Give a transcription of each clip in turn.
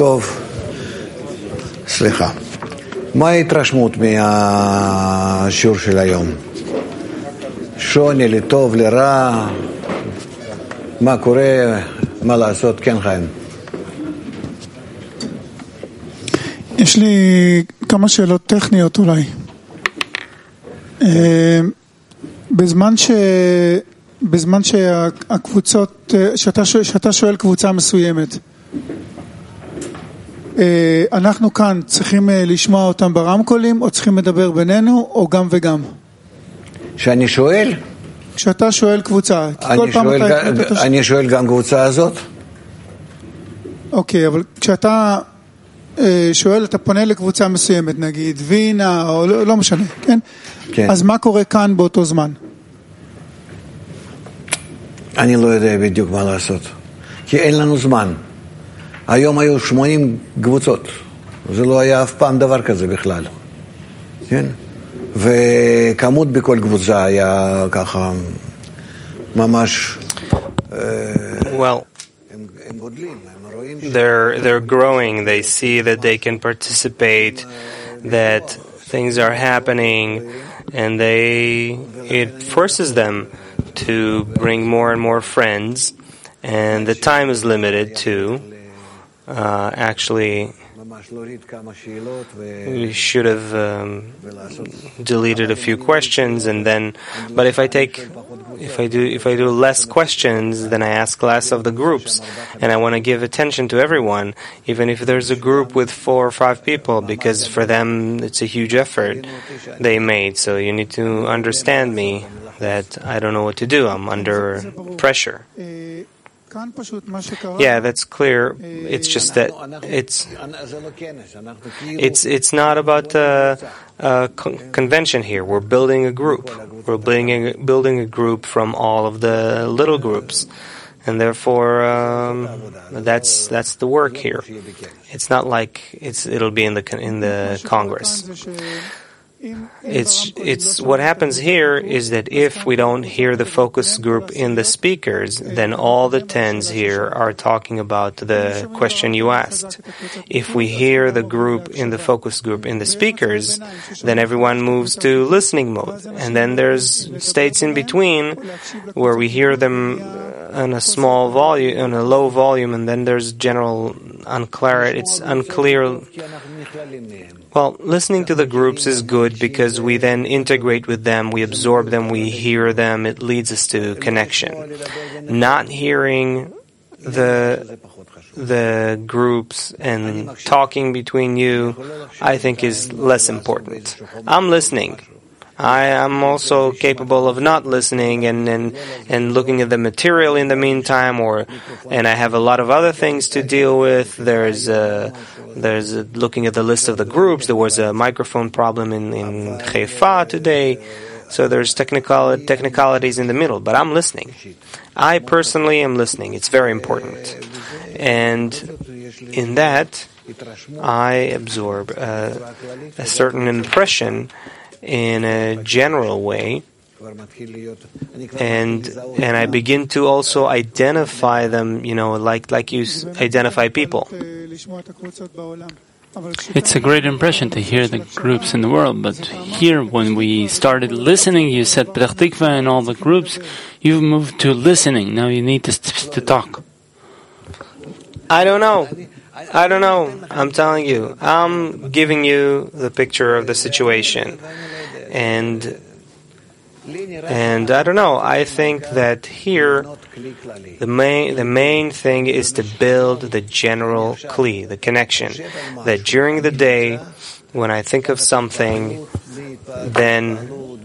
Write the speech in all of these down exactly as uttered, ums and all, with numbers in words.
טוב, סליחה. מה ההתרשמות מהשיעור של היום? שוני, לטוב, לרע, מה קורה, מה לעשות? כן, חיים. יש לי כמה שאלות טכניות אולי. בזמן ש... בזמן שהקבוצות, שאתה, שאתה שואל קבוצה מסוימת, אנחנו כאן צריכים לשמוע אותם ברמקולים, או צריכים לדבר בינינו, או גם וגם? שאני שואל? כשאתה שואל קבוצה, אני שואל, ג... ש... אני שואל גם קבוצה הזאת? אוקיי, אבל כשאתה שואל, אתה פונה לקבוצה מסוימת, נגיד וינה, או לא, לא משנה, כן? כן. אז מה קורה כאן באותו זמן? אני לא יודע בדיוק מה לעשות, כי אין לנו זמן. היום היו שמונים קבוצות, זה לא היה אף פעם דבר כזה בכלל, כן? וכמות בכל קבוצה היה ככה ממש... Well, they're, they're growing, they see that they can participate, that things are happening, and they it forces them to bring more and more friends, and the time is limited too. Uh, actually, we should have um, deleted a few questions, and then. But if I take, if I do, if I do less questions, then I ask less of the groups, and I want to give attention to everyone, even if there's a group with four or five people, because for them it's a huge effort they made. So you need to understand me that I don't know what to do. I'm under pressure. Yeah, that's clear. It's just that it's it's it's not about uh, uh, con- convention here. We're building a group. We're building a, building a group from all of the little groups, and therefore um, that's that's the work here. It's not like it's it'll be in the in the Congress. It's it's what happens here is that if we don't hear the focus group in the speakers, then all the tens here are talking about the question you asked. If we hear the group in the focus group in the speakers, then everyone moves to listening mode. And then there's states in between where we hear them in a small volume, in a low volume, and then there's general unclarity. It's unclear. Well, listening to the groups is good because we then integrate with them, we absorb them, we hear them, it leads us to connection. Not hearing the the groups and talking between you, I think is less important. I'm listening. I am also capable of not listening and, and and looking at the material in the meantime, or and I have a lot of other things to deal with. There's a, there's a, looking at the list of the groups. There was a microphone problem in in Haifa today, so there's technical technicalities in the middle. But I'm listening. I personally am listening. It's very important, and in that I absorb a, a certain impression in a general way, and and I begin to also identify them, you know, like like you identify people. It's a great impression to hear the groups in the world, but here, when we started listening, you said Petach Tikva and all the groups, you've moved to listening. Now you need to, to talk. I don't know. I don't know. I'm telling you. I'm giving you the picture of the situation. And and I don't know. I think that here the main the main thing is to build the general kli, the connection. That during the day, when I think of something, then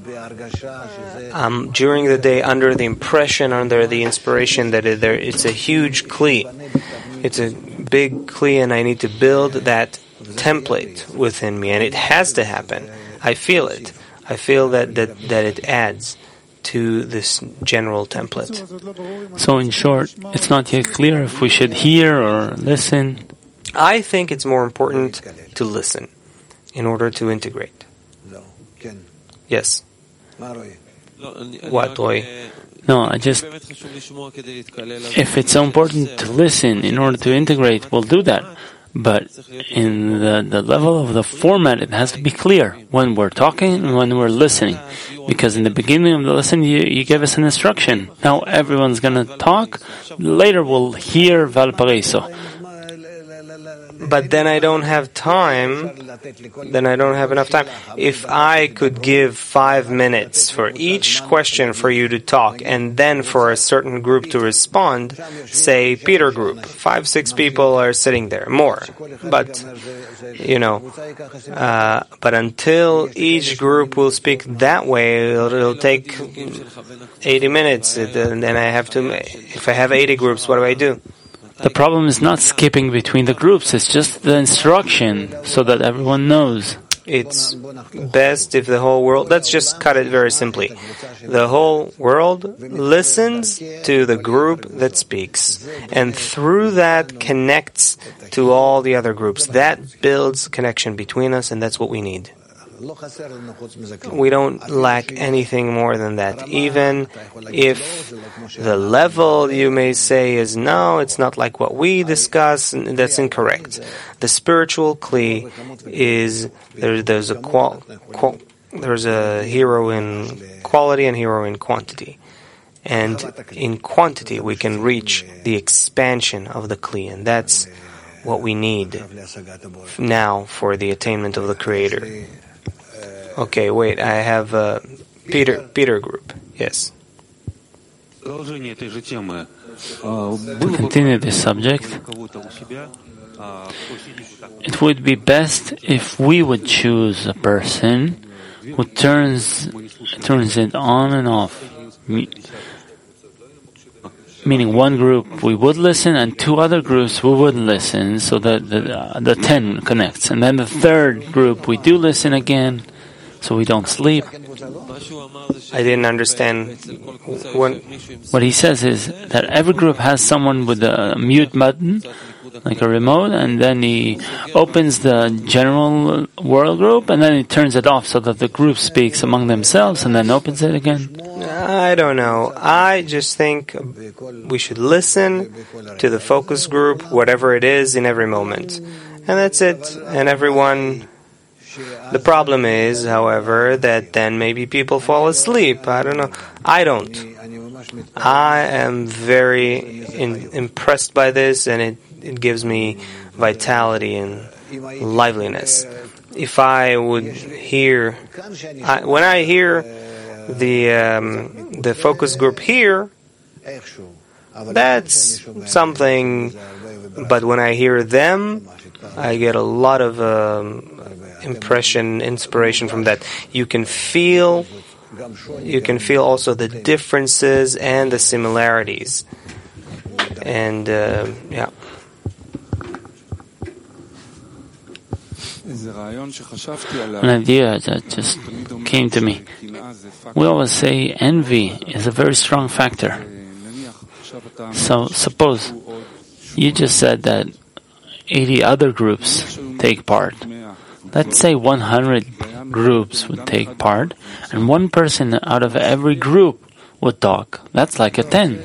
I'm during the day under the impression, under the inspiration that it, there, it's a huge kli. It's a big kli, and I need to build that template within me, and it has to happen. I feel it. I feel that, that, that it adds to this general template. So in short, it's not yet clear if we should hear or listen. I think it's more important to listen in order to integrate. Yes. What, Roy? No, I just, if it's so important to listen in order to integrate, we'll do that. But in the, the level of the format, it has to be clear when we're talking and when we're listening. Because in the beginning of the lesson, you, you gave us an instruction. Now everyone's going to talk. Later we'll hear Valparaiso. But then I don't have time, then I don't have enough time. If I could give five minutes for each question for you to talk, and then for a certain group to respond, say Peter group, five, six people are sitting there, more. But, you know, uh, but until each group will speak that way, it'll, it'll take eighty minutes, and then I have to, if I have eighty groups, what do I do? The problem is not skipping between the groups, it's just the instruction so that everyone knows. It's best if the whole world, let's just cut it very simply. The whole world listens to the group that speaks, and through that connects to all the other groups. That builds connection between us, and that's what we need. We don't lack anything more than that. Even if the level, you may say, is no, it's not like what we discuss, that's incorrect. The spiritual kli is, there, there's a qual, qual, there's a hero in quality and hero in quantity. And in quantity we can reach the expansion of the kli, and that's what we need now for the attainment of the Creator. Okay, wait, I have uh, Peter Peter group. Yes. To continue this subject, it would be best if we would choose a person who turns turns it on and off. Meaning one group we would listen and two other groups we wouldn't listen, so that the, uh, the ten connects. And then the third group we do listen again, so we don't sleep. I didn't understand. When what he says is that every group has someone with a mute button, like a remote, and then he opens the general world group, and then he turns it off so that the group speaks among themselves, and then opens it again. I don't know. I just think we should listen to the focus group, whatever it is, in every moment. And that's it. And everyone... The problem is, however, that then maybe people fall asleep. I don't know. I don't. I am very in, impressed by this, and it, it gives me vitality and liveliness. If I would hear... I, when I hear the um, the focus group here, that's something, but when I hear them, I get a lot of um, impression, inspiration from that. You can feel, you can feel also the differences and the similarities, and uh, yeah. An idea that just came to me. We always say envy is a very strong factor. So suppose you just said that eighty other groups take part. Let's say one hundred groups would take part, and one person out of every group would talk. That's like a ten.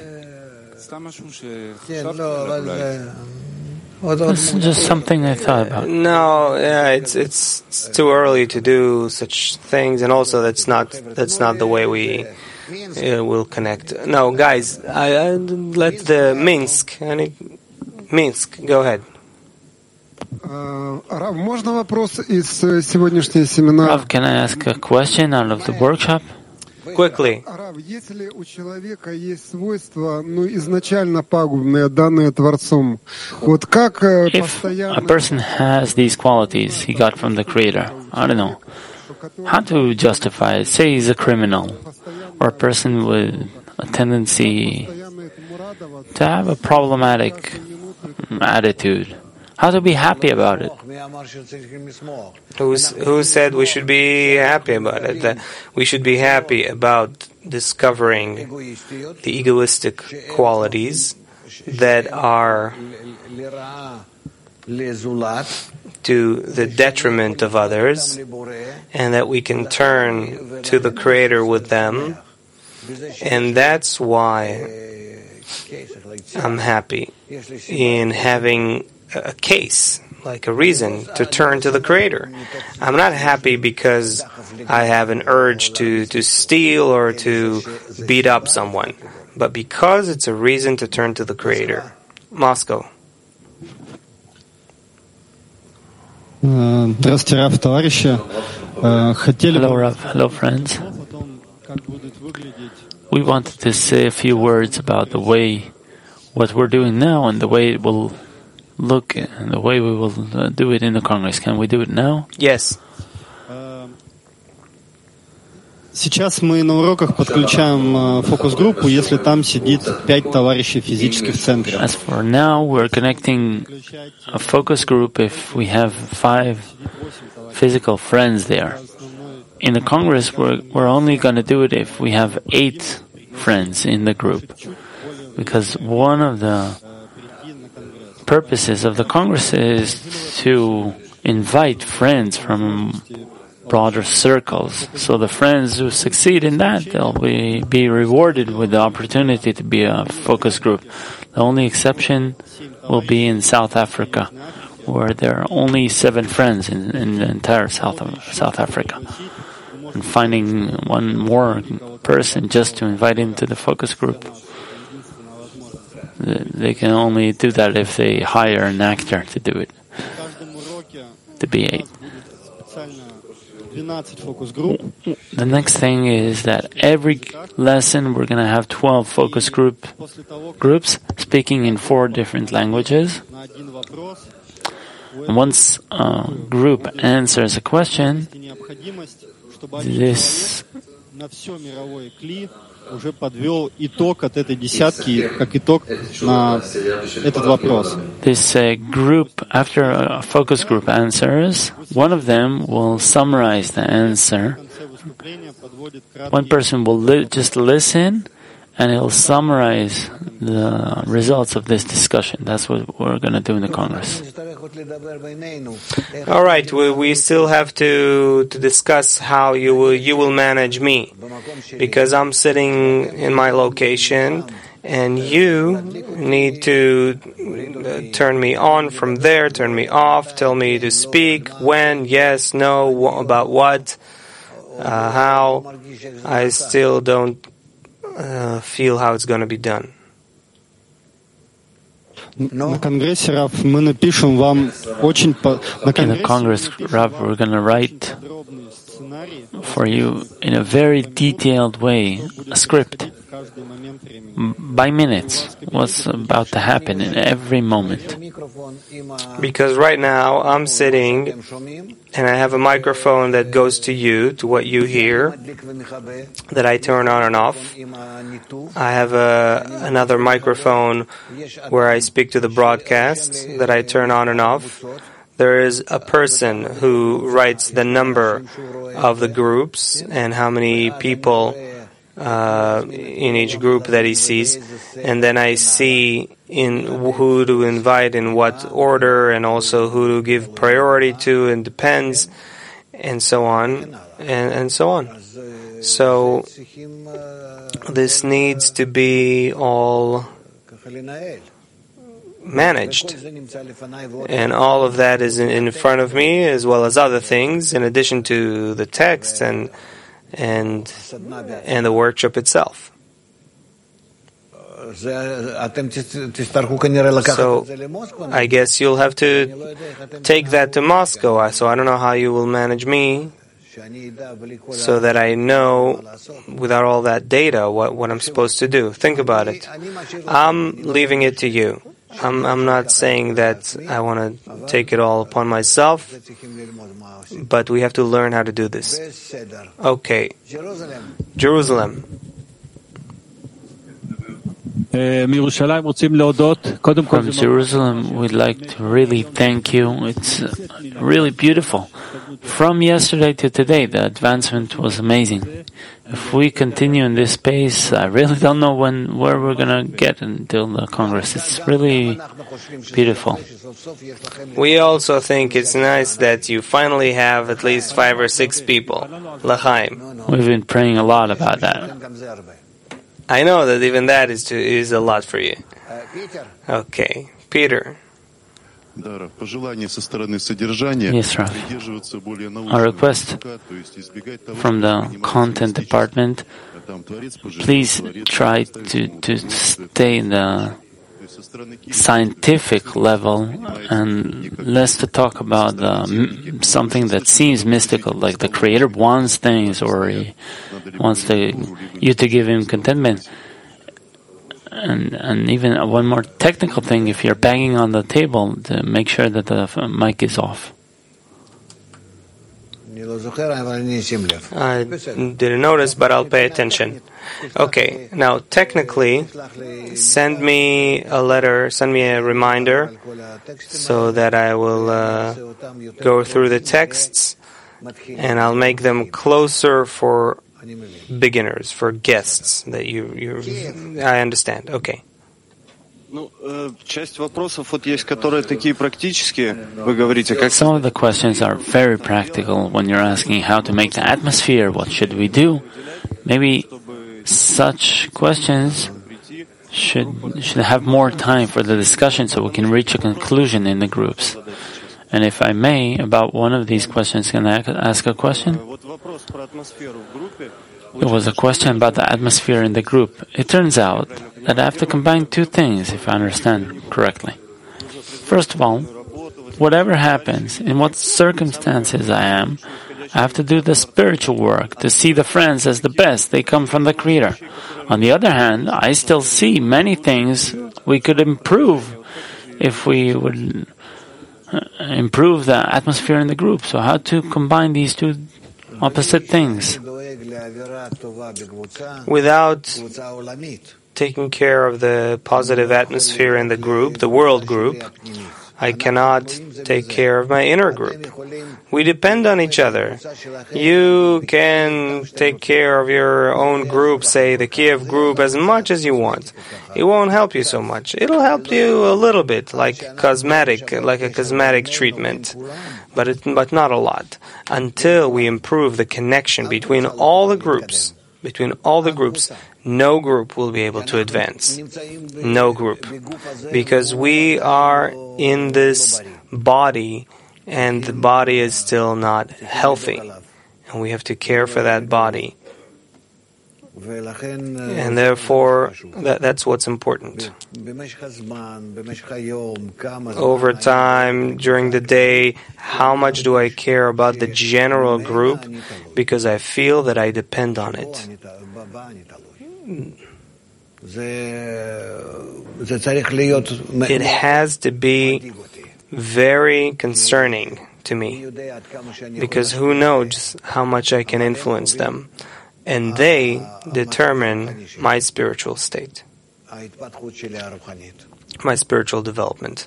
This is just something I thought about. No, yeah, it's, it's it's too early to do such things, and also that's not that's not the way we uh, will connect. No, guys, I, I let the Minsk. I need, Minsk, go ahead. Rav, можно вопрос из сегодняшнего семинара? Rav, can I ask a question out of the workshop? Quickly. Rav, если у человека есть свойства, ну, изначально пагубные, данные Творцом, вот как постоянно... If a person has these qualities he got from the Creator, I don't know, how to justify it? Say he's a criminal, or a person with a tendency to have a problematic attitude. How to be happy about it? Who's, who said we should be happy about it? That we should be happy about discovering the egoistic qualities that are to the detriment of others, and that we can turn to the Creator with them. And that's why I'm happy in having a case, like a reason to turn to the Creator. I'm not happy because I have an urge to, to steal or to beat up someone, but because it's a reason to turn to the Creator. Moscow. Здравствуйте, Рав, товарищи. Hello, Rav. Hello, friends. We wanted to say a few words about the way, what we're doing now, and the way it will look, and the way we will uh, do it in the Congress. Can we do it now? Yes. Сейчас мы на уроках подключаем фокус-группу, если там сидит пять товарищей физически в центре. As for now, we're connecting a focus group if we have five physical friends there. In the Congress, we're, we're only going to do it if we have eight friends in the group. Because one of the purposes of the Congress is to invite friends from broader circles. So the friends who succeed in that, they'll be, be rewarded with the opportunity to be a focus group. The only exception will be in South Africa, where there are only seven friends in, in the entire South of South Africa. And finding one more person just to invite him to the focus group, they can only do that if they hire an actor to do it, to be eight. The next thing is that every lesson we're going to have twelve focus group groups speaking in four different languages. Once a group answers a question, this уже подвел итог от этой десятки, как итог на этот вопрос. This uh, group, after a focus group answers, one of them will summarize the answer. One person will li- just listen, and he'll summarize the results of this discussion. That's what we're going to do in the Congress. All right, we, we still have to to discuss how you will you will manage me, because I'm sitting in my location, and you need to turn me on from there, turn me off, tell me to speak, when, yes, no, wh- about what, uh, how. I still don't uh, feel how it's going to be done. На Конгрессе, Рав, мы напишем вам очень... In the Congress, Rav, we're going to write for you in a very detailed way a script by minutes what's about to happen in every moment. Because right now I'm sitting and I have a microphone that goes to you, to what you hear, that I turn on and off. I have a, another microphone where I speak to the broadcast that I turn on and off. There is a person who writes the number of the groups and how many people uh, in each group that he sees, and then I see in who to invite in what order, and also who to give priority to, and depends, and so on, and, and so on. So this needs to be all managed, and all of that is in, in front of me, as well as other things, in addition to the text and and and the workshop itself. So I guess you'll have to take that to Moscow. So I don't know how you will manage me, so that I know, without all that data, what, what I'm supposed to do. Think about it. I'm leaving it to you. I'm, I'm not saying that I want to take it all upon myself, but we have to learn how to do this. Okay. Jerusalem. From Jerusalem, we'd like to really thank you. It's really beautiful. From yesterday to today, the advancement was amazing. If we continue in this pace, I really don't know when where we're going to get until the Congress. It's really beautiful. We also think it's nice that you finally have at least five or six people. L'chaim. We've been praying a lot about that. I know that even that is to, is a lot for you. Okay, Peter. Yes, Rav. A request from the content department, please try to, to stay in the scientific level and less to talk about uh, m- something that seems mystical, like the Creator wants things or he wants to, you to give him contentment. And and even one more technical thing, if you're banging on the table, to make sure that the mic is off. I didn't notice, but I'll pay attention. Okay, now technically, send me a letter, send me a reminder, so that I will uh, go through the texts, and I'll make them closer for beginners, for guests. That you, you, I understand. Okay. Ну, часть вопросов вот есть, которые такие практические. Вы говорите, как... Some of the questions are very practical when you're asking how to make the atmosphere, what should we do? Maybe such questions should should have more time for the discussion so we can reach a conclusion in the groups. And if I may, about one of these questions, can I ask a question? It was a question about the atmosphere in the group. It turns out that I have to combine two things, if I understand correctly. First of all, whatever happens, in what circumstances I am, I have to do the spiritual work to see the friends as the best. They come from the Creator. On the other hand, I still see many things we could improve if we would improve the atmosphere in the group. So how to combine these two opposite things? Without taking care of the positive atmosphere in the group, the world group, I cannot take care of my inner group. We depend on each other. You can take care of your own group, say the Kiev group, as much as you want. It won't help you so much. It'll help you a little bit, like cosmetic, like a cosmetic treatment, but it, but not a lot. Until we improve the connection between all the groups, between all the groups, no group will be able to advance. No group. Because we are in this body, and the body is still not healthy. And we have to care for that body. And therefore, that, that's what's important. Over time, during the day, how much do I care about the general group? Because I feel that I depend on it. It has to be very concerning to me, because who knows how much I can influence them, and they determine my spiritual state, my spiritual development.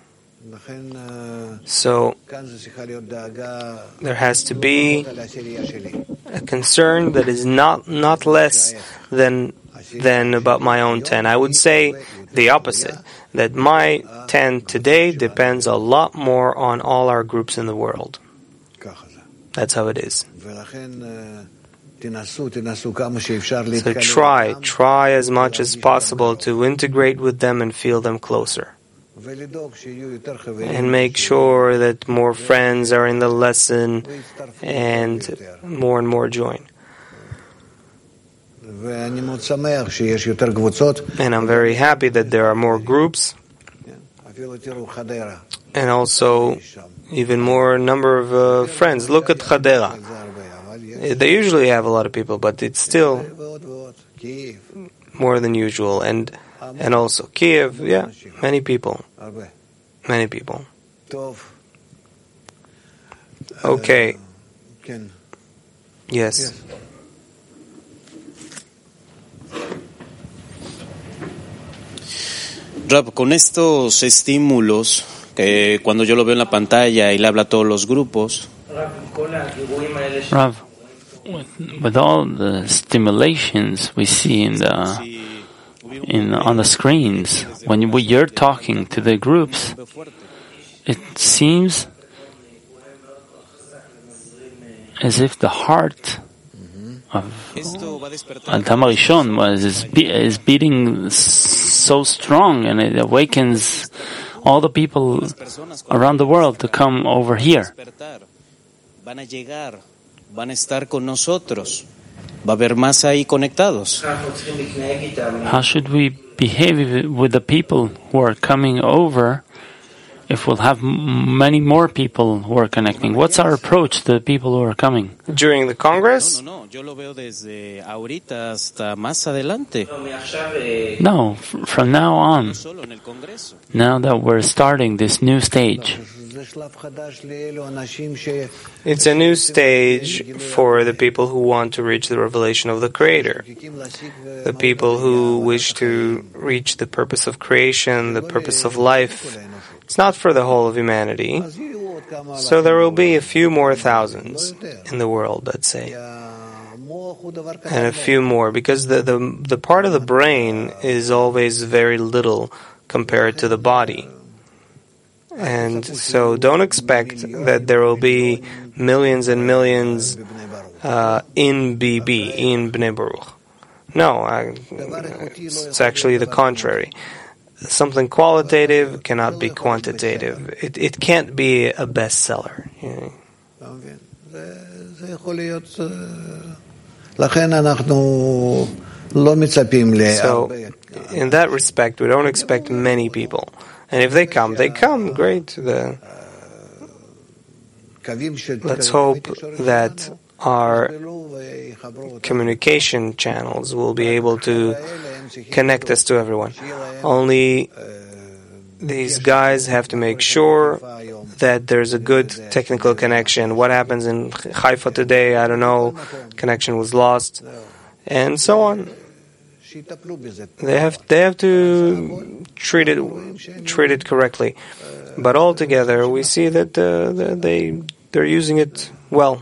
So there has to be a concern that is not not less than than about my own ten. I would say the opposite, that my ten today depends a lot more on all our groups in the world. That's how it is. So try, try as much as possible to integrate with them and feel them closer. And make sure that more friends are in the lesson and more and more join. And I'm very happy that there are more groups, and also even more number of uh, friends. Look at Chadera. They usually have a lot of people, but it's still more than usual. And and also Kiev, yeah, many people. Many people. Okay. Yes. Rab, con estos estímulos, que cuando yo lo veo en la pantalla y le habla a todos los grupos. Rav, with, with all the stimulations we see in the in on the screens, when you, you're talking to the groups, it seems as if the heart of Adam Rishon was is, be, is beating so strong, and it awakens all the people around the world to come over here. Van a llegar, van a estar con nosotros. Va a haber más ahí conectados. How should we behave with the people who are coming over if we'll have many more people who are connecting? What's our approach to the people who are coming? During the Congress? No, no, no. Yo lo veo desde ahorita hasta más adelante. No, f- from now on. Now that we're starting this new stage. It's a new stage for the people who want to reach the revelation of the Creator. The people who wish to reach the purpose of creation, the purpose of life. It's not for the whole of humanity. So there will be a few more thousands in the world, let's say. And a few more, because the, the, the part of the brain is always very little compared to the body. And so don't expect that there will be millions and millions uh, in B B, in Bnei Baruch. No, I, it's actually the contrary. Something qualitative cannot be quantitative. It, it can't be a bestseller. You know. So, in that respect, we don't expect many people. And if they come, they come. Great. The, let's hope that our communication channels will be able to connect us to everyone. Only these guys have to make sure that there's a good technical connection. What happens in Haifa today, I don't know. Connection was lost. And so on. They have they have to treat it treat it correctly, but altogether we see that uh, they they're using it well.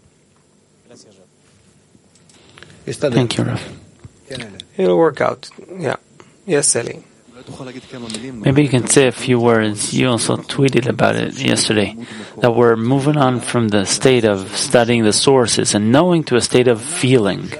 Thank you, Rav. It'll work out. Yeah. Yes, Eli. Maybe you can say a few words. You also tweeted about it yesterday, that we're moving on from the state of studying the sources and knowing to a state of feeling.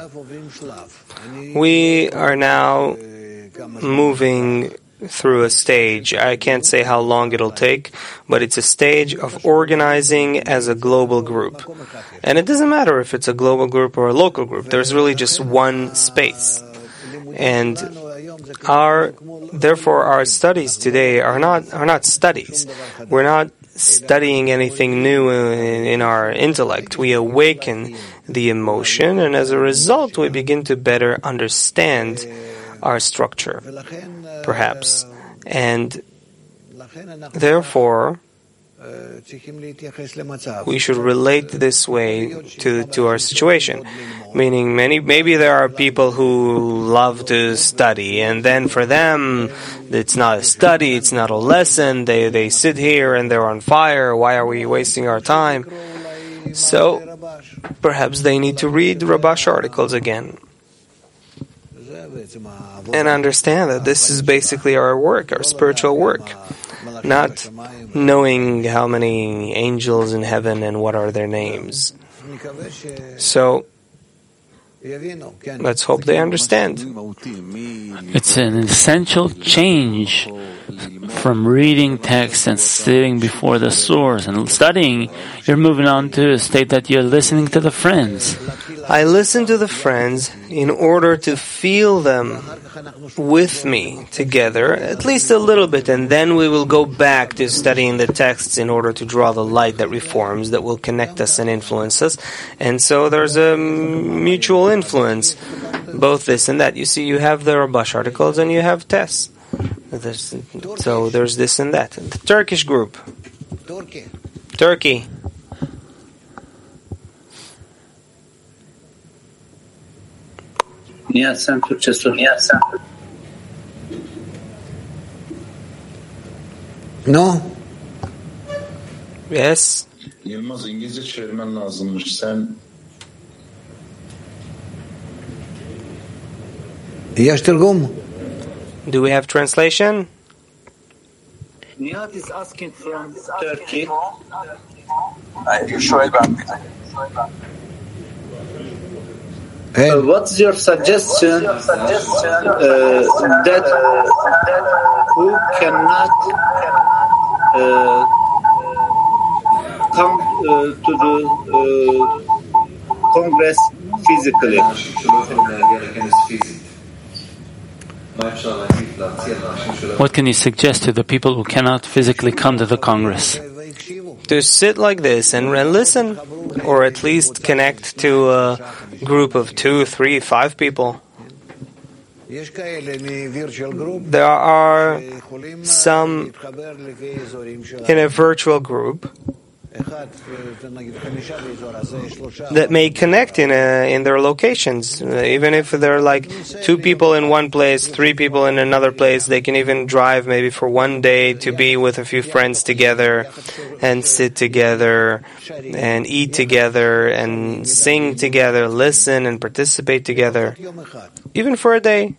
We are now moving through a stage. I can't say how long it'll take, but it's a stage of organizing as a global group. And it doesn't matter if it's a global group or a local group. There's really just one space. And our, therefore, our studies today are not are not studies. We're not studying anything new in, in our intellect. We awaken the emotion, and as a result, we begin to better understand our structure, perhaps. And therefore, we should relate this way to to our situation. Meaning, many maybe there are people who love to study, and then for them, it's not a study, it's not a lesson. They they sit here and they're on fire. Why are we wasting our time? So, perhaps they need to read Rabash articles again and understand that this is basically our work, our spiritual work. Not knowing how many angels in heaven and what are their names. So, let's hope they understand. It's an essential change from reading text and sitting before the source and studying. You're moving on to a state that you're listening to the friends. I listen to the friends in order to feel them with me together, at least a little bit, and then we will go back to studying the texts in order to draw the light that reforms, that will connect us and influence us. And so there's a mutual influence, both this and that. You see, you have the Rabash articles and you have tests. There's, so there's this and that. The Turkish group. Turkey. Turkey. Nihat sen Türkçe sor. Nihat sen. No. Yes. Yılmaz, İngilizce çevirmen lazımmış. Sen יש תרגום? Do we have translation? Nihat is asking from Turkey. Hey. Uh, what's your suggestion uh, that who cannot uh, come uh, to the uh, Congress physically. What can you suggest to the people who cannot physically come to the Congress? To sit like this and listen, or at least connect to a group of two, three, five people. There are some in a virtual group that may connect in a, in their locations. Even if they're like two people in one place, three people in another place, they can even drive maybe for one day to be with a few friends together and sit together and eat together and sing together, listen and participate together, even for a day.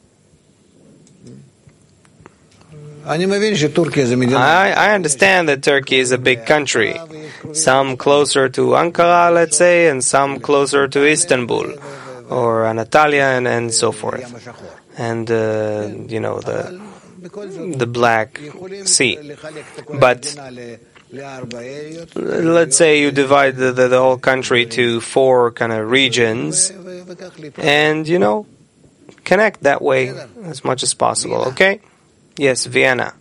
I, I understand that Turkey is a big country, some closer to Ankara, let's say, and some closer to Istanbul or Anatolia and, and so forth, and uh, you know the the Black Sea. But let's say you divide the, the, the whole country to four kind of regions, and you know connect that way as much as possible. Okay. Yes, Vienna.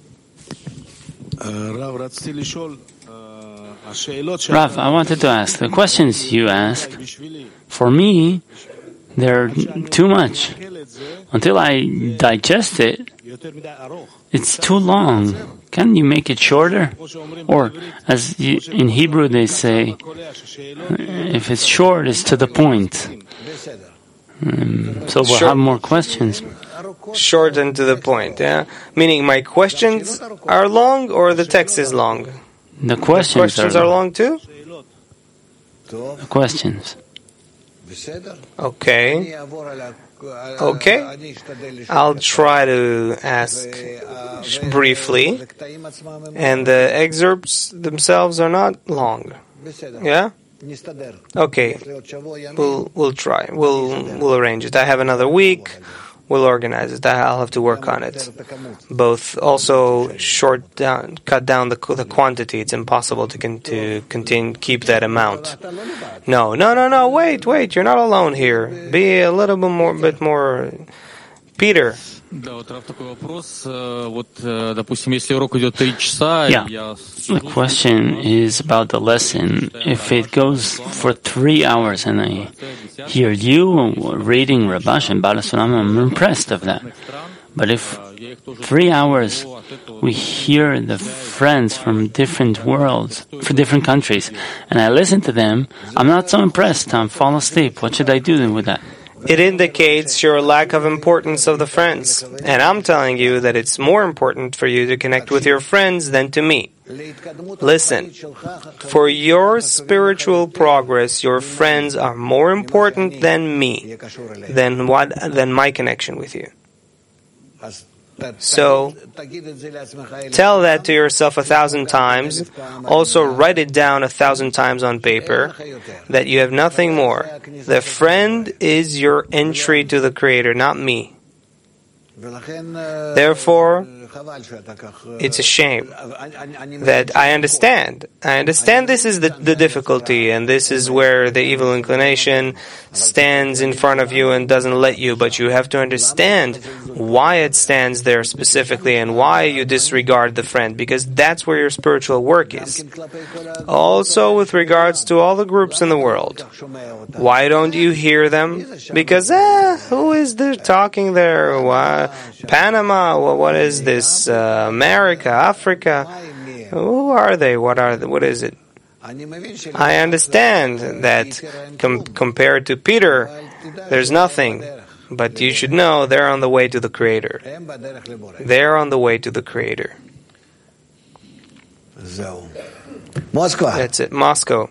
Rav, I wanted to ask, the questions you ask, for me, they're too much. Until I digest it, it's too long. Can you make it shorter? Or, as you, in Hebrew they say, if it's short, it's to the point. Um, so we'll Sure. have more questions. Short and to the point, yeah? Meaning my questions are long or the text is long? The questions, the questions are, are long too? The questions. Okay. Okay. I'll try to ask briefly. And the excerpts themselves are not long. Yeah? Okay. We'll we'll try. We'll we'll arrange it. I have another week. We'll organize it. I'll have to work on it. Both also short down, cut down the the quantity. It's impossible to con, to continue keep that amount. No, no, no, no. Wait, wait. You're not alone here. Be a little bit more, bit more. Peter. Да, вот такой вопрос. Вот, допустим, если урок идет три часа, Yeah. The question is about the lesson. If it goes for three hours and I hear you reading Rabash and Balasulam, I'm impressed of that. But if three hours we hear the friends from different worlds, from different countries, and I listen to them, I'm not so impressed. I'm fall asleep. What should I do with that? It indicates your lack of importance of the friends. And I'm telling you that it's more important for you to connect with your friends than to me. Listen, for your spiritual progress, your friends are more important than me, than what, than my connection with you. So, tell that to yourself a thousand times. Also, write it down a thousand times on paper, that you have nothing more. The friend is your entry to the Creator, not me. Therefore, it's a shame that I understand. I understand this is the, the difficulty, and this is where the evil inclination stands in front of you and doesn't let you, but you have to understand why it stands there specifically and why you disregard the friend, because that's where your spiritual work is. Also, with regards to all the groups in the world, why don't you hear them? Because, eh, who is there talking there? Why? Panama, well, what is this? Uh, America, Africa? Who are they? What are they? What is it? I understand that com- compared to Peter, there's nothing. But you should know they're on the way to the Creator. They're on the way to the Creator. Moscow. That's it. Moscow.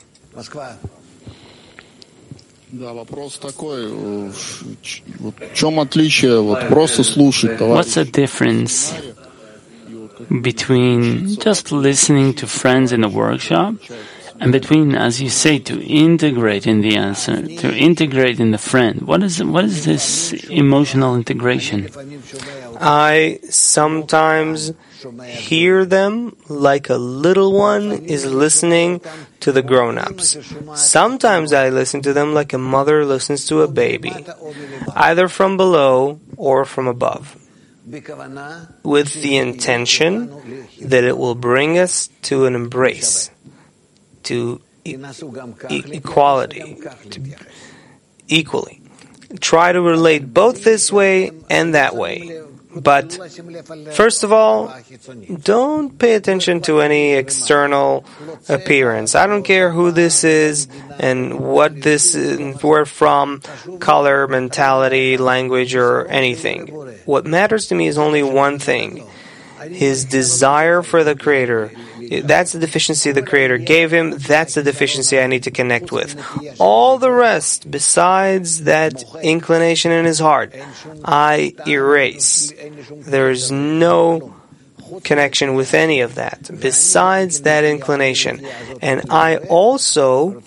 Да, вопрос такой, в чем отличие вот просто слушать товарищей? What's the difference between just listening to friends in the workshop And between, as you say, to integrate in the answer, to integrate in the friend, what is what is this emotional integration? I sometimes hear them like a little one is listening to the grown-ups. Sometimes I listen to them like a mother listens to a baby, either from below or from above, with the intention that it will bring us to an embrace, to e- e- equality, to equally. Try to relate both this way and that way. But first of all, don't pay attention to any external appearance. I don't care who this is and what this is, where from, color, mentality, language, or anything. What matters to me is only one thing: his desire for the Creator. That's the deficiency the Creator gave him. That's the deficiency I need to connect with. All the rest, besides that inclination in his heart, I erase. There is no connection with any of that, besides that inclination. And I also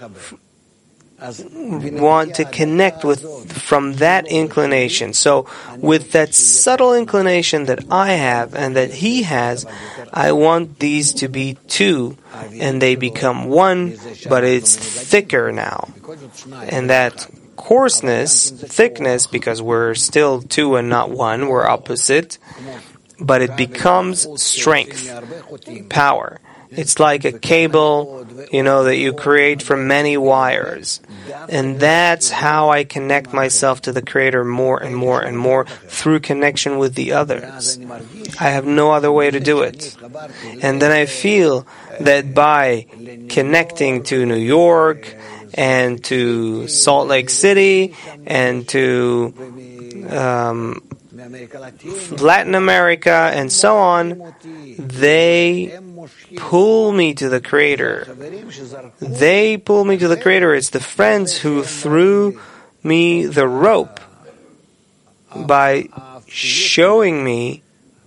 want to connect with from that inclination. So with that subtle inclination that I have and that he has, I want these to be two, and they become one, but it's thicker now. And that coarseness, thickness, because we're still two and not one, we're opposite, but it becomes strength, power. It's like a cable, you know, that you create from many wires. And that's how I connect myself to the Creator more and more and more, through connection with the others. I have no other way to do it. And then I feel that by connecting to New York and to Salt Lake City and to um, Latin America and so on, they pull me to the Creator. They pull me to the Creator. It's the friends who threw me the rope by showing me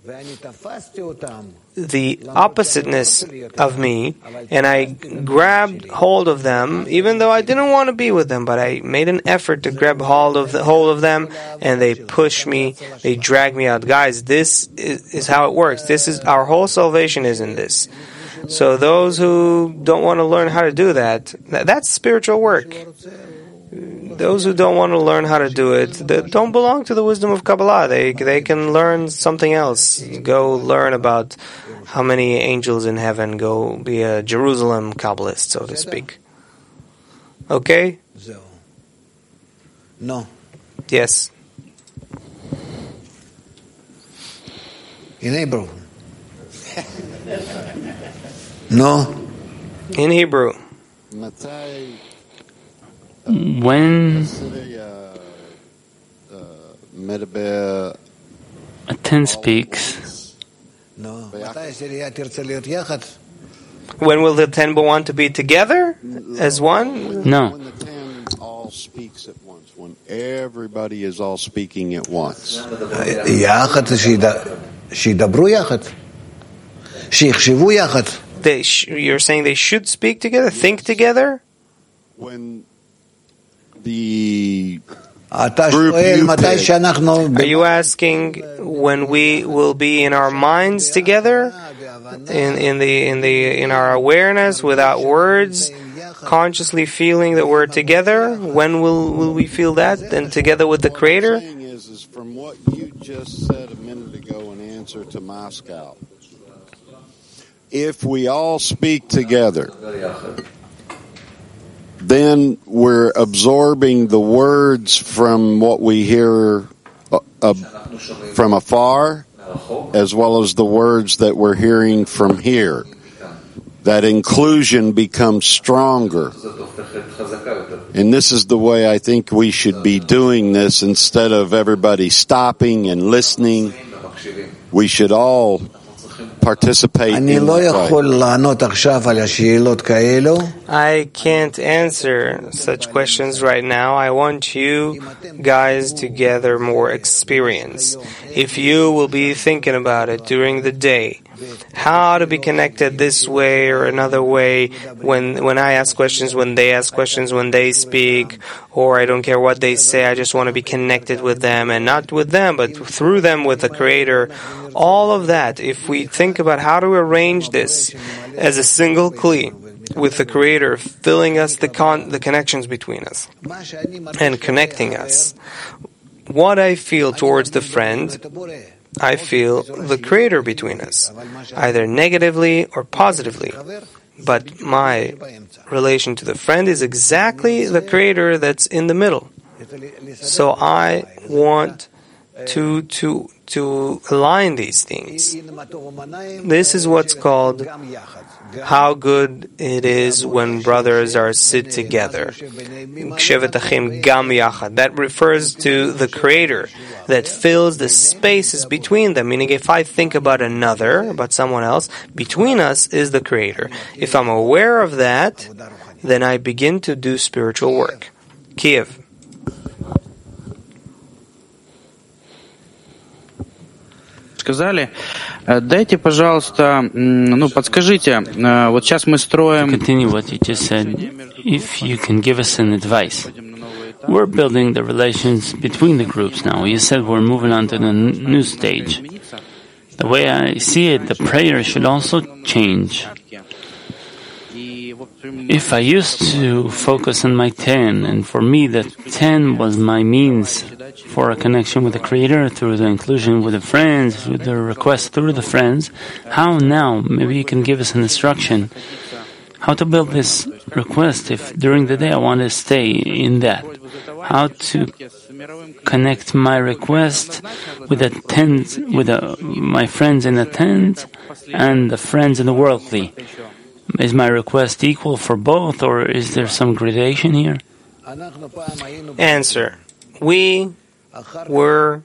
the oppositeness of me, and I grabbed hold of them, even though I didn't want to be with them, but I made an effort to grab hold of the hold of them, and they pushed me, they dragged me out. Guys, this is, is how it works. This is our whole salvation is in this. So those who don't want to learn how to do that, that that's spiritual work. Those who don't want to learn how to do it, they don't belong to the wisdom of Kabbalah. They they can learn something else. Go learn about how many angels in heaven. Go be a Jerusalem Kabbalist, so to speak. Okay? No. Yes. In Hebrew. No. In Hebrew. When a ten speaks, when will the ten want to be together as one? No. When the ten all speaks at once, when everybody is all speaking at once. They sh- you're saying they should speak together, think together? When the Are you asking when we will be in our minds together, in in the in the in our awareness, without words, consciously feeling that we're together? When will will we feel that? And together with the Creator? What I'm saying is, is from what you just said a minute ago in answer to Moscow. If we all speak together, then we're absorbing the words from what we hear uh, uh, from afar, as well as the words that we're hearing from here. That inclusion becomes stronger. And this is the way I think we should be doing this. Instead of everybody stopping and listening, we should all participate in the I can't answer such questions right now. I want you guys to gather more experience. If you will be thinking about it during the day, how to be connected this way or another way. When when I ask questions, when they ask questions, when they speak, or I don't care what they say, I just want to be connected with them, and not with them, but through them with the Creator. All of that, if we think about how to arrange this as a single kli, with the Creator filling us the con- the connections between us and connecting us. What I feel towards the friend, I feel the Creator between us, either negatively or positively. But my relation to the friend is exactly the Creator that's in the middle. So I want to to to align these things. This is what's called how good it is when brothers are sit together. That refers to the Creator that fills the spaces between them. Meaning, if I think about another, about someone else, between us is the Creator. If I'm aware of that, then I begin to do spiritual work. Kiev. Сказали, дайте, пожалуйста, ну, подскажите, вот сейчас мы строим... Continue what you just said. If you can give us an advice. We're building the relations between the groups now. You said we're moving on to the new stage. The way I see it, the prayer should also change. If I used to focus on my ten, and for me the ten was my means for a connection with the Creator through the inclusion with the friends, through the request through the friends, how now? Maybe you can give us an instruction how to build this request if during the day I want to stay in that. How to connect my request with the tens, with the, my friends in the tent and the friends in the worldly. Is my request equal for both, or is there some gradation here? Answer. We were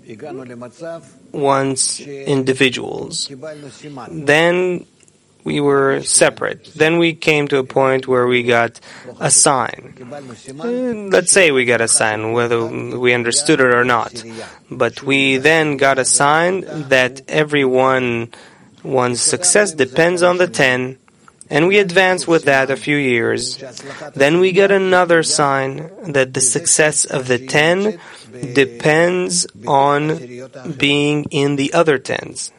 once individuals. Then we were separate. Then we came to a point where we got a sign. Let's say we got a sign, whether we understood it or not. But we then got a sign that everyone, one's success depends on the ten. And we advance with that a few years. Then we get another sign that the success of the ten depends on being in the other tens.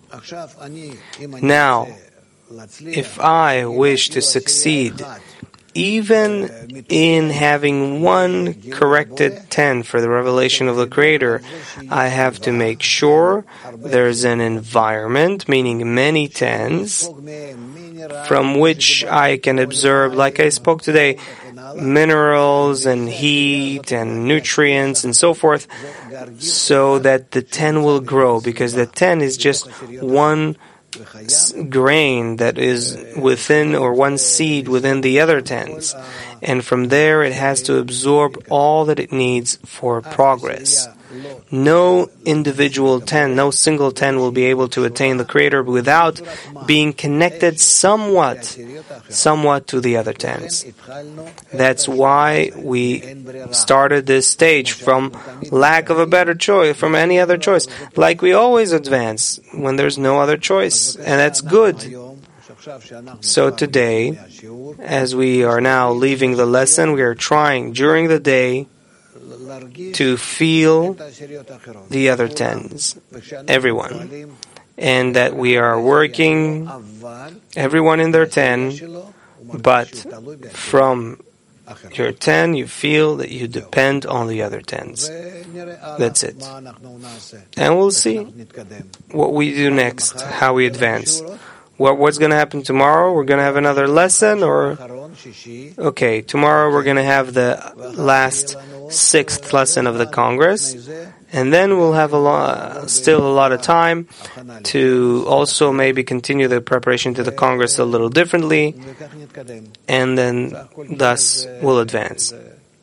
Now, if I wish to succeed, even in having one corrected ten for the revelation of the Creator, I have to make sure there's an environment, meaning many tens, from which I can observe, like I spoke today, minerals and heat and nutrients and so forth, so that the ten will grow, because the ten is just one grain that is within, or one seed within the other tens, and from there it has to absorb all that it needs for progress. No individual ten, no single ten will be able to attain the Creator without being connected somewhat, somewhat to the other tens. That's why we started this stage from lack of a better choice, from any other choice. Like we always advance when there's no other choice, and that's good. So today, as we are now leaving the lesson, we are trying during the day to feel the other tens, everyone, and that we are working, everyone in their ten, but from your ten you feel that you depend on the other tens. That's it. And we'll see what we do next, how we advance. What, what's going to happen tomorrow? We're going to have another lesson, or... Okay, tomorrow we're going to have the last sixth lesson of the Congress, and then we'll have a lo- still a lot of time to also maybe continue the preparation to the Congress a little differently, and then thus we'll advance.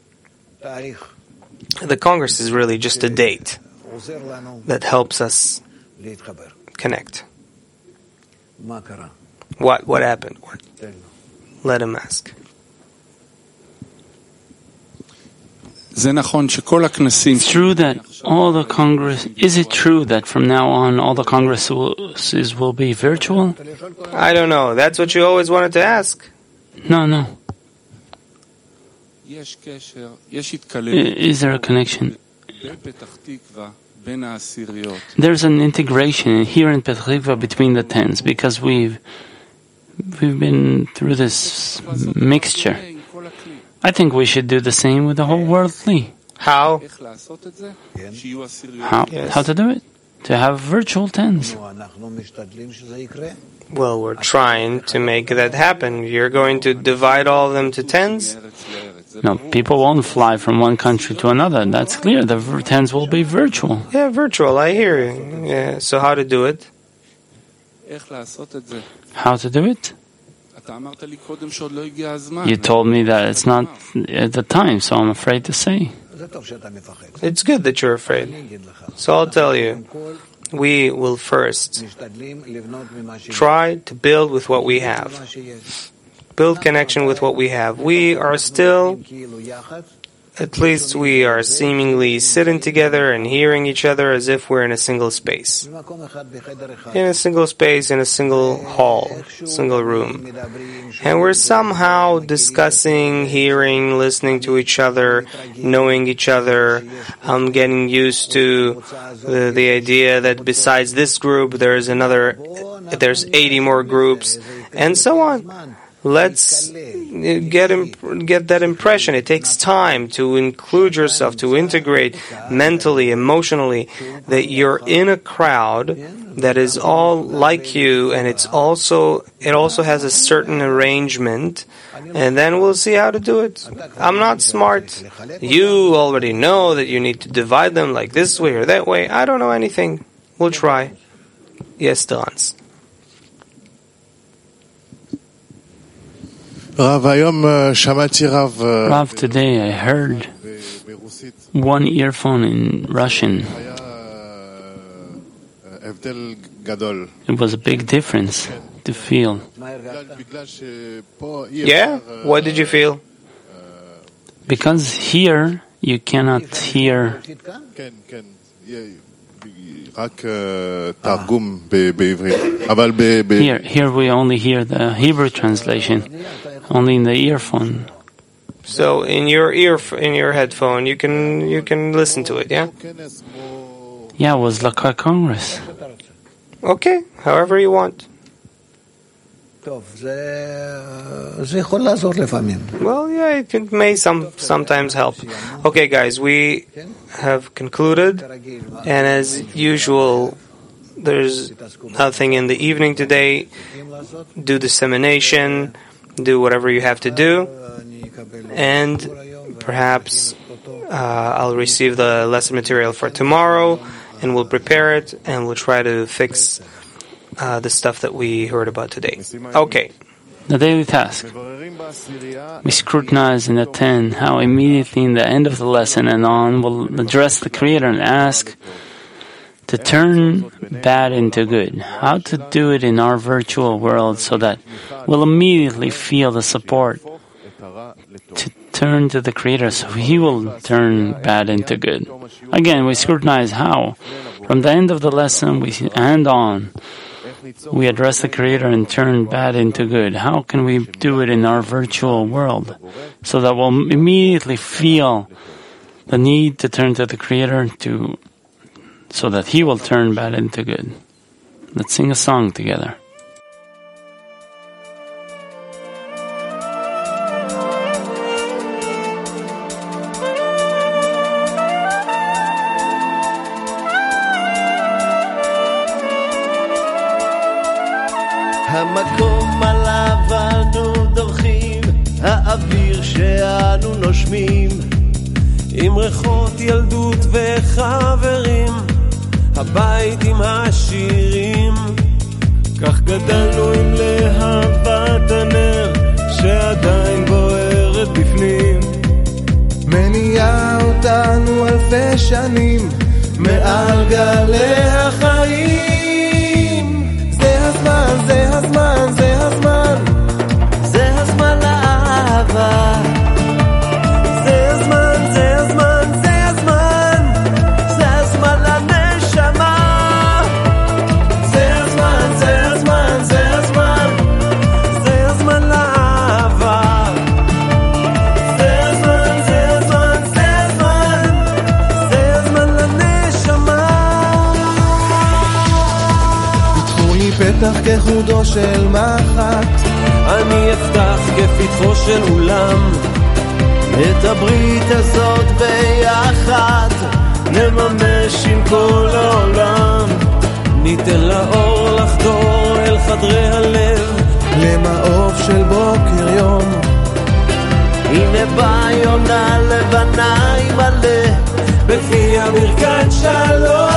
The Congress is really just a date that helps us connect. What what happened? What? Let him ask. It's true that all the Congress, is it true that from now on all the congresses will be virtual? I don't know. That's what you always wanted to ask. No, no. Is there a connection? There's an integration here in Petach Tikva between the tens because we've we've been through this mixture. I think we should do the same with the whole worldly. How? How? Yes. How to do it? To have virtual tens. Well, we're trying to make that happen. You're going to divide all of them to tens? No, people won't fly from one country to another. That's clear. The v- tens will be virtual. Yeah, virtual. I hear you. Yeah. So how to do it? How to do it? You told me that it's not at the time, so I'm afraid to say. It's good that you're afraid. So I'll tell you. We will first try to build with what we have. Build connection with what we have. We are still, at least we are seemingly sitting together and hearing each other as if we're in a single space. In a single space, in a single hall, single room. And we're somehow discussing, hearing, listening to each other, knowing each other. I'm getting used to the, the idea that besides this group, there's another, there's eighty more groups, and so on. Let's get imp- get that impression. It takes time to include yourself, to integrate mentally, emotionally, that you're in a crowd that is all like you, and it's also it also has a certain arrangement, and then we'll see how to do it. I'm not smart. You already know that you need to divide them like this way or that way. I don't know anything. We'll try. Yes, Dance. Rav, today I heard one earphone in Russian. It was a big difference to feel. Yeah? What did you feel? Because here you cannot hear. Here, here we only hear the Hebrew translation, only in the earphone. So in your ear, in your headphone, you can you can listen to it, yeah? Yeah, it was like a Congress. Okay, however you want. Well, yeah, it, it may some sometimes help. Okay, guys, we have concluded, and as usual, there's nothing in the evening today. Do dissemination, do whatever you have to do, and perhaps uh, I'll receive the lesson material for tomorrow, and we'll prepare it, and we'll try to fix Uh, the stuff that we heard about today. Okay. The daily task. We scrutinize and attend how immediately in the end of the lesson and on we'll address the Creator and ask to turn bad into good. How to do it in our virtual world so that we'll immediately feel the support to turn to the Creator so He will turn bad into good. Again, we scrutinize how. From the end of the lesson we and on, we address the Creator and turn bad into good. How can we do it in our virtual world so that we'll immediately feel the need to turn to the Creator to, so that He will turn bad into good? Let's sing a song together. המקום עליו אנו דורכים, האוויר שאנו נושמים, עם ריחות ילדות וחברים, הבית עם השירים, כך גדלנו עם להבת הנר, שעדיין בוערת בפנים, מניעה אותנו אלפי שנים, מעל גלי החיים. זה הזמן, זה הזמן, זה הזמן, זה הזמן לאהבה. זה הזמן, זה הזמן, אפתח כחודו של מחט, אני אפתח כפתחו של אולם, את הברית הזאת ביחד נממש עם כל העולם. ניתן לאור לחדור אל חדרי הלב, למעוף של בוקר יום. הנה בא יונה לבנה עם מלא, בפי הברכת שלום.